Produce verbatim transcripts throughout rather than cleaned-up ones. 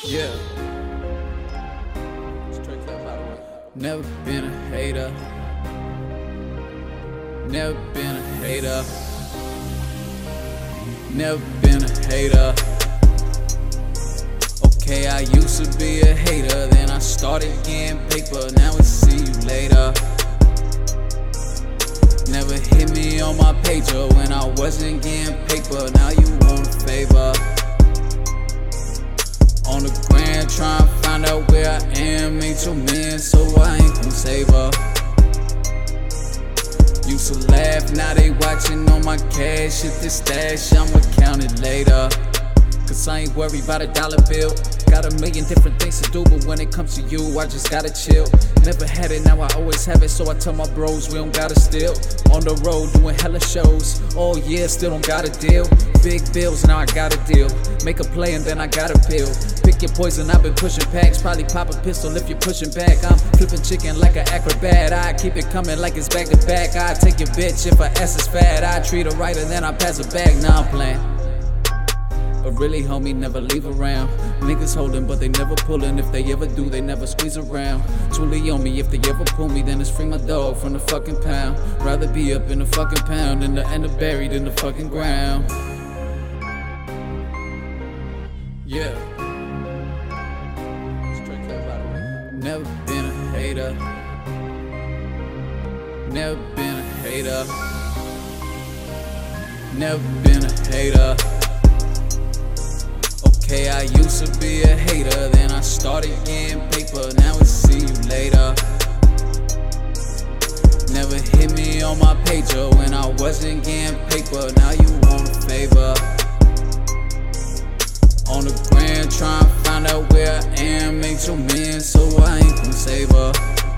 Yeah. Straight clap, by the way. Never been a hater. Never been a hater. Never been a hater. Okay, I used to be a hater, then I started getting paper. Now it's see you later. Never hit me on my pager when I wasn't getting paper. Now you want a favor. On the ground, trying to find out where I am. Ain't your man, so I ain't gon' save her. Used to laugh, now they watching on my cash. Hit this stash, I'ma count it later. Cause I ain't worried about a dollar bill. Got a million different things to do, but when it comes to you, I just gotta chill. Never had it, now I always have it, so I tell my bros we don't gotta steal. On the road doing hella shows, all year still don't got a deal. Big bills, now I got a deal. Make a play and then I got a bill. Pick your poison, I've been pushing packs. Probably pop a pistol if you're pushing back. I'm flipping chicken like an acrobat. I keep it coming like it's back to back. I take your bitch if her ass is fat. I treat her right and then I pass her back. Now I'm playing. But really, homie, never leave around. Niggas holding, but they never pulling. If they ever do, they never squeeze around. Truly on me, if they ever pull me, then it's free my dog from the fucking pound. Rather be up in the fucking pound than to end up buried in the fucking ground. Yeah. Straight clap, by the way. Never been a hater. Never been a hater. Never been a hater. Okay, I used to be a hater, then I started getting paper. Now it's see you later. Never hit me on my pager when I wasn't getting paper. Now you want a favor. On the ground, trying to find out where I am. Ain't your man, so I ain't gon' save her.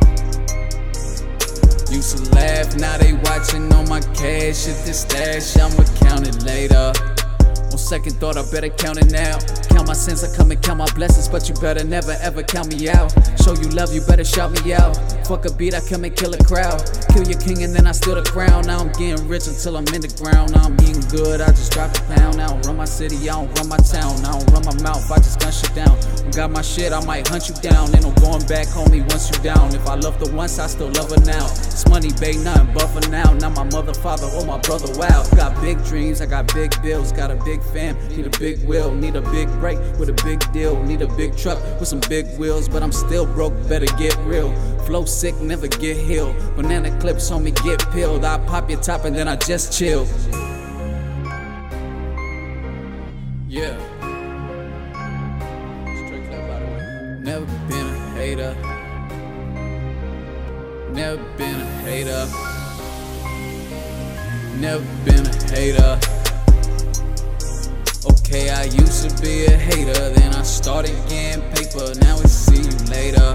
Used to laugh, now they watching on my cash. Hit this stash, I'ma count it later. On second thought, I better count it now. Count my sins, I come and count my blessings, but you better never ever count me out. Show you love, you better shout me out. Fuck a beat, I come and kill a crowd. Kill your king and then I steal the crown. Now I'm getting rich until I'm in the ground. Now I'm eating good, I just dropped a pound. I don't run my city, I don't run my town. I don't run my mouth, I just gun shit down. You got my shit, I might hunt you down. Ain't no going back, homie, once you down. If I loved her once, I still love her now. It's money, babe, nothing but for now. Not my mother, father, or my brother, wow. Got big dreams, I got big bills. Got a big fam, need a big will. Need a big break with a big deal. Need a big truck with some big wheels. But I'm still broke, better get real. Flow sick, never get healed. Banana clips on me, get peeled. I pop your top and then I just chill. Yeah. Straight clap, by the way. Never been a hater. Never been a hater. Never been a hater. Okay, I used to be a hater, then I started getting paper. Now it's see you later.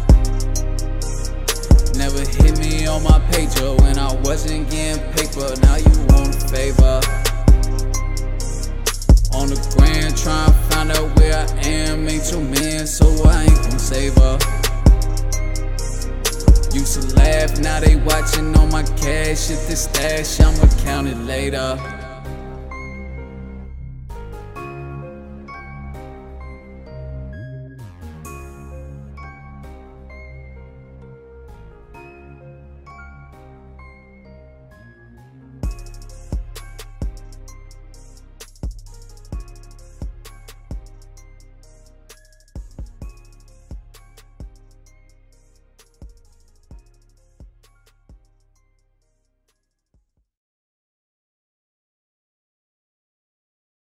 Never hit me on my pager when I wasn't getting paper. Now you want a favor. On the ground, trying to find out where I am. Ain't your man, so I ain't gon' save her. Used to laugh, now they watching on my cash. Hit this stash, I'ma count it later.